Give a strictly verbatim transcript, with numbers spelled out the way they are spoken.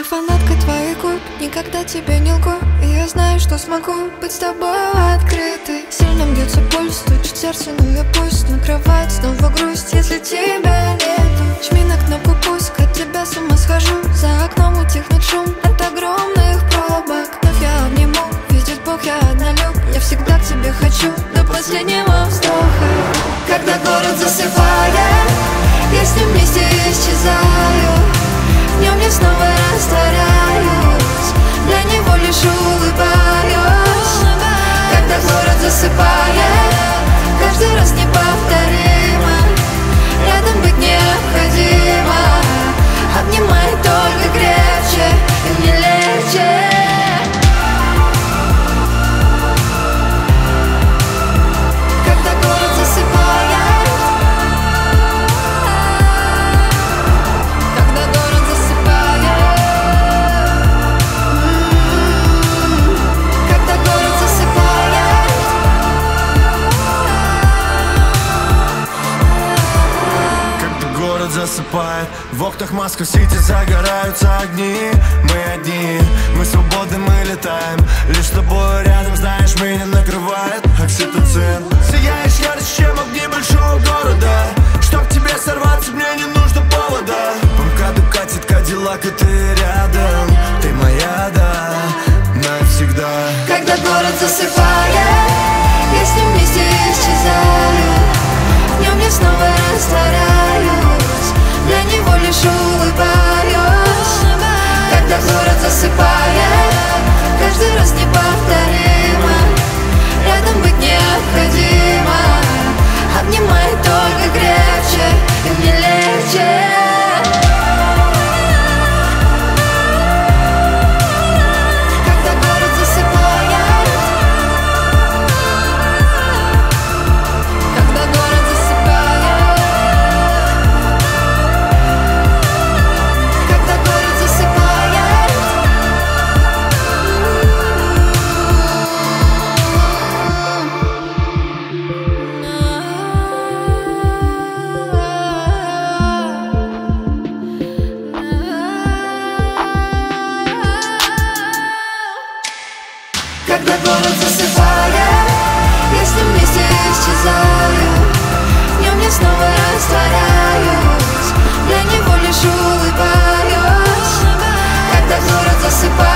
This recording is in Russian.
Я фанатка твоих губ, никогда тебе не лгу. И я знаю, что смогу быть с тобой открытой. Сильно бьется пульс, стучит сердце, ну и пусть накрывает снова грусть, если тебя нету. Жми на кнопку пуск, от тебя с ума схожу. За окном утихнет шум от огромных пробок. Вновь я обниму, видит Бог, я однолюб. Я всегда к тебе хочу, до последнего вздоха. Когда город засыпает, я с ним вместе исчезаю. В нем я снова растворяюсь, для него лишь улыбаюсь. Когда город засыпает, каждый раз неповторимо. Рядом быть необходимо, обнимай только крепче и мне легче. Когда город засыпает, когда город засыпает, когда город засыпает. Когда город засыпает, в окнах Москва-Сити загораются огни. Мы одни, мы свободны, мы летаем. Лишь с тобой рядом, знаешь, меня накрывает окситоцин. Сияешь ярче, чем огни большого города. Чтоб тебе сорваться, мне не нужно повода. По МКАДу катит Кадиллак, и ты рядом. Ты моя, да, навсегда. Когда город засыпает, я с ним вместе исчезаю. В нем я снова растворяюсь, для него лишь улыбаюсь. Когда город засыпает, каждый раз неповторимо. Рядом быть необходимо, обнимай только крепче и мне легче. Когда город засыпает, когда город засыпает, когда город засыпает. Когда город засыпает, я с ним вместе исчезаю. В нем я снова растворяюсь, для него лишь улыбаюсь. Когда город засыпает.